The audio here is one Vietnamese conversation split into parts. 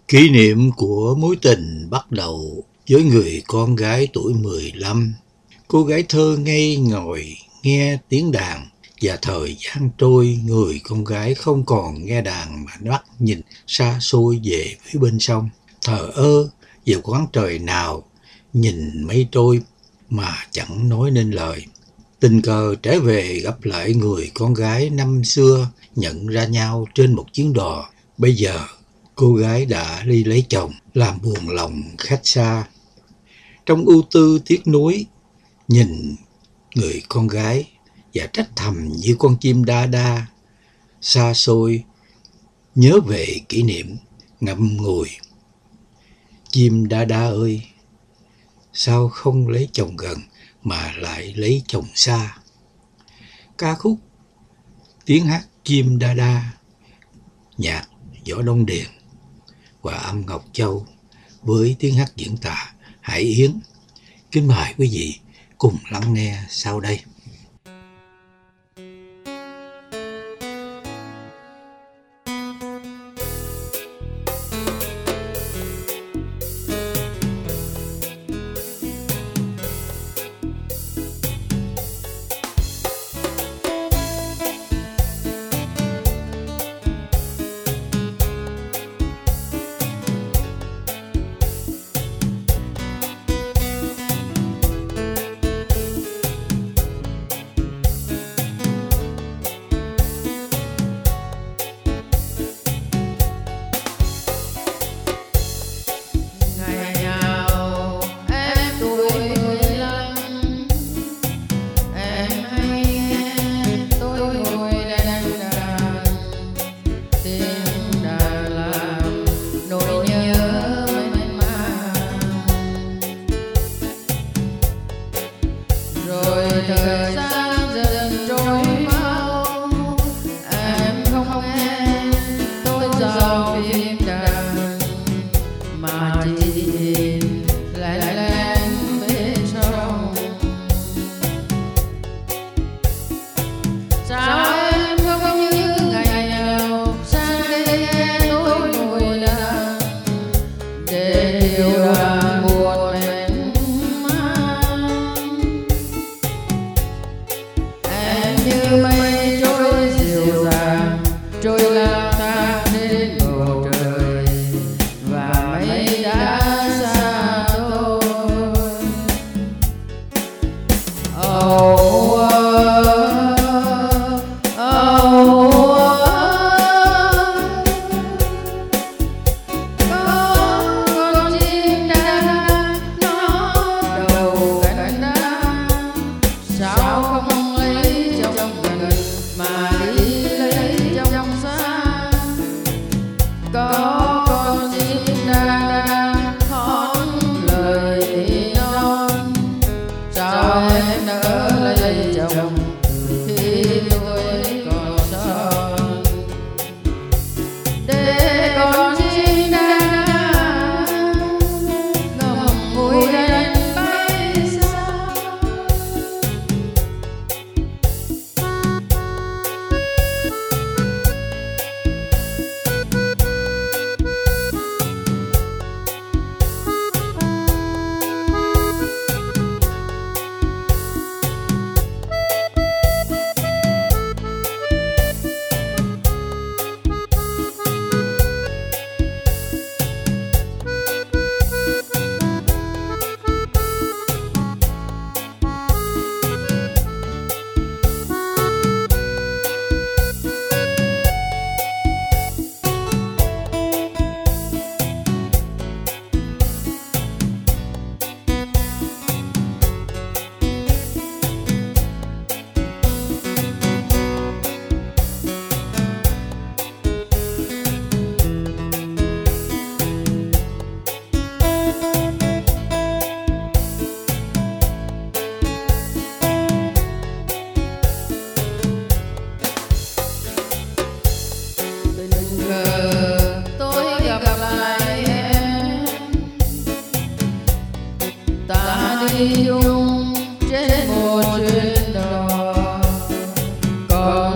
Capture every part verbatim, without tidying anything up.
Kỷ niệm của mối tình bắt đầu với người con gái tuổi mười lăm. Cô gái thơ ngây ngồi nghe tiếng đàn, và thời gian trôi, người con gái không còn nghe đàn mà mắt nhìn xa xôi về phía bên sông, thờ ơ về quán trời nào, nhìn mây trôi mà chẳng nói nên lời. Tình cờ trở về gặp lại người con gái năm xưa, nhận ra nhau trên một chuyến đò. Bây giờ cô gái đã đi lấy chồng, làm buồn lòng khách xa. Trong ưu tư tiếc nuối, nhìn người con gái và trách thầm như con chim đa đa, xa xôi, nhớ về kỷ niệm ngậm ngùi. Chim đa đa ơi, sao không lấy chồng gần mà lại lấy chồng xa? Ca khúc tiếng hát chim đa đa, nhạc Võ Đông Điền và âm Ngọc Châu với tiếng hát diễn tả Hải Yến. Kính mời quý vị cùng lắng nghe sau đây.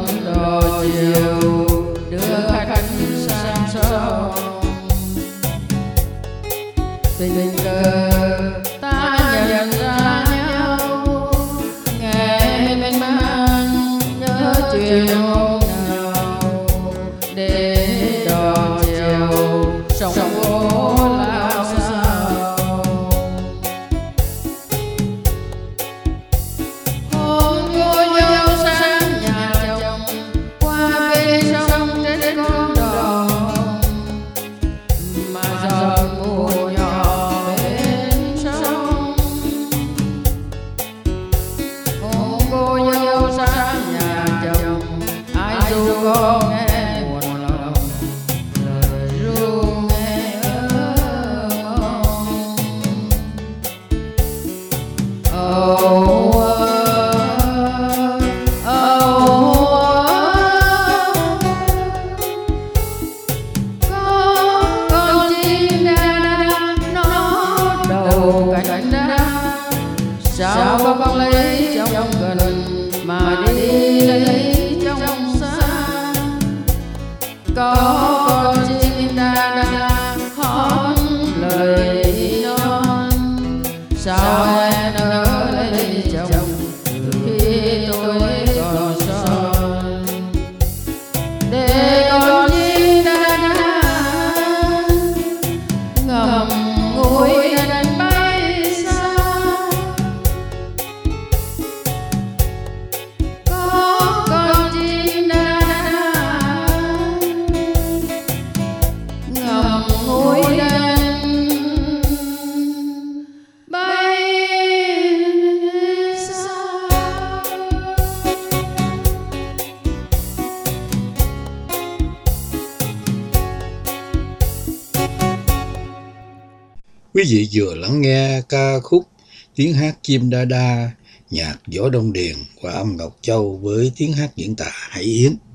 Con đò chiều đưa khách sang sông. tình cờ ta nhận ra nhau, nghe mênh mang nhớ chuyện hôm nào, để đò chiều sông phố lao sao. Hôm cô dâu sang nhà chồng, qua bên sông trên con đò, mà giọt mùa nhỏ bên sông. Hôm cô dâu sang nhà chồng, ai ru con nghe buồn lòng, lời ru nghe ơ mong. Âu ơ, âu ơ, có con chim đa nó đầu cánh đa, sao con lấy trong gần mà đi lấy trong xa. Có con chim đa hót lời non, sao em nỡ lấy chồng từ khi tôi còn son. Để con chim đa ngậm ngùi đánh bay xa, có con chim đa ngậm ngùi đánh bay xa. Quý vị vừa lắng nghe ca khúc Tiếng hát chim đa đa, nhạc Võ Đông Điền qua âm Ngọc Châu với tiếng hát diễn tả Hải Yến.